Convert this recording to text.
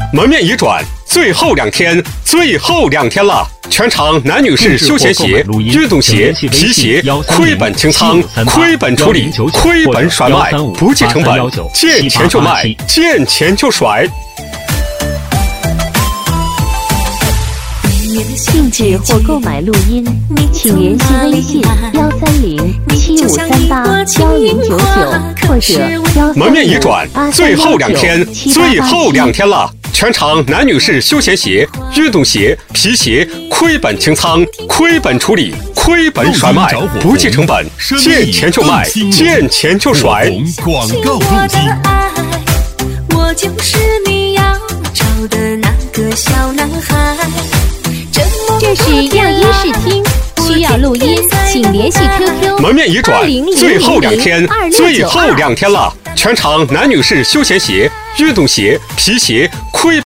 门面已转，最后2天，最后2天了！全场男女士休闲鞋、运动鞋、皮鞋亏本清仓，亏本处理，亏本甩卖，不计成本，见钱就卖，见钱就甩。 定制或购买录音，请联系微信130-7538-1099或者门面已转，最后2天，最后2天了！全场男女士休闲鞋、运动鞋、皮鞋亏本清仓，亏本处理，亏本甩卖，不计成本，见钱就卖，见钱就甩。 广告录音，我就是你要找的那个小男孩。 这是样音试听，需要录音，请联系 QQ。 门面已转，最后2天，最后2天了！全场男女士休闲鞋、运动鞋、皮鞋亏